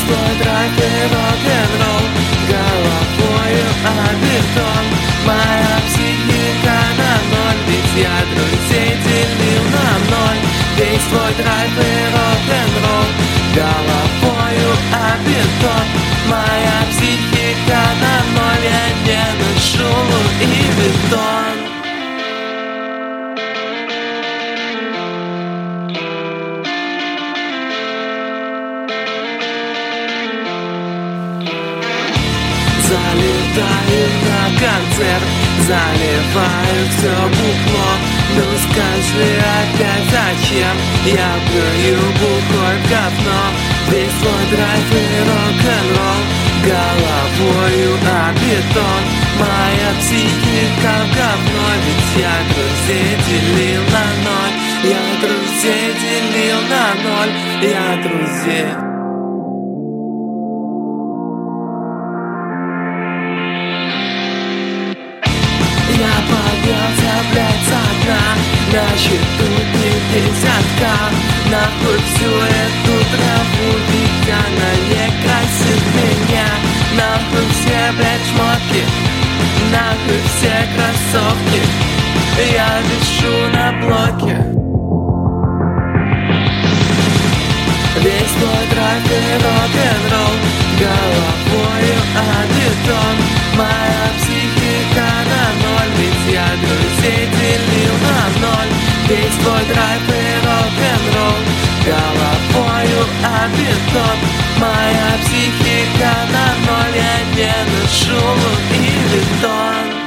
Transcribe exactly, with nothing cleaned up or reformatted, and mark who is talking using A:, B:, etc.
A: свой драйв и рок-н-ролл, головою о бетон. Моя психика на ноль, ведь я друзей делил на ноль. Весь свой драйв и рок-н-ролл, головою о бетон. Моя психика на ноль, я не ношу Луи Виттон. Залетаю на концерт, заливаю все бухло. Ну скажи опять зачем я плюю бухой в говно. Весь свой драйв и рок-н-ролл, головою о бетон. Моя психика в говно, ведь я друзей делил на ноль. Я друзей делил на ноль, я друзей. Я поднялся, блядь, со дна, на счету пятьдесятка. Нахуй всю эту траву, ведь она не красит меня. Нахуй все, блядь, шмотки, нахуй все кроссовки. Я вишу на блоке. Весь мой драйв и рок-н-ролл, головою о бетон. Моя психика на ноль, ведь я друзей делил на ноль. Весь твой драйв и рок-н-ролл, головою о бетон. Моя психика на ноль, я не ношу Луи Виттон.